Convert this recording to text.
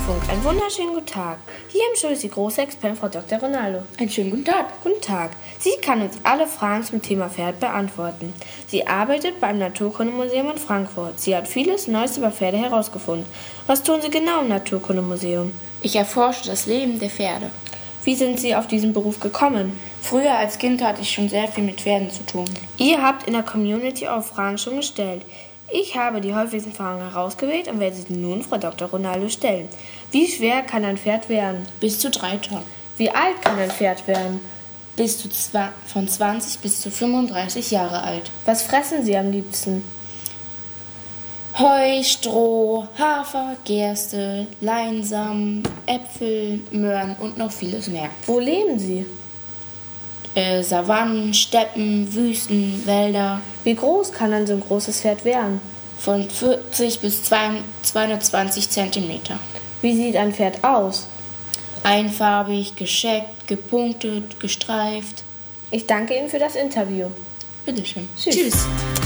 Deutschlandfunk, einen wunderschönen guten Tag. Hier im Studio ist die große Expertin Frau Dr. Ronaldo. Einen schönen guten Tag. Guten Tag. Sie kann uns alle Fragen zum Thema Pferd beantworten. Sie arbeitet beim Naturkundemuseum in Frankfurt. Sie hat vieles Neues über Pferde herausgefunden. Was tun Sie genau im Naturkundemuseum? Ich erforsche das Leben der Pferde. Wie sind Sie auf diesen Beruf gekommen? Früher als Kind hatte ich schon sehr viel mit Pferden zu tun. Ihr habt in der Community auch Fragen schon gestellt. Ich habe die häufigsten Fragen herausgewählt und werde sie nun Frau Dr. Ronaldo stellen. Wie schwer kann ein Pferd werden? Bis zu 3 Tonnen. Wie alt kann ein Pferd werden? Von 20 bis zu 35 Jahre alt. Was fressen Sie am liebsten? Heu, Stroh, Hafer, Gerste, Leinsamen, Äpfel, Möhren und noch vieles mehr. Wo leben Sie? Savannen, Steppen, Wüsten, Wälder. Wie groß kann ein so ein großes Pferd werden? Von 40 bis 220 Zentimeter. Wie sieht ein Pferd aus? Einfarbig, gescheckt, gepunktet, gestreift. Ich danke Ihnen für das Interview. Bitteschön. Tschüss.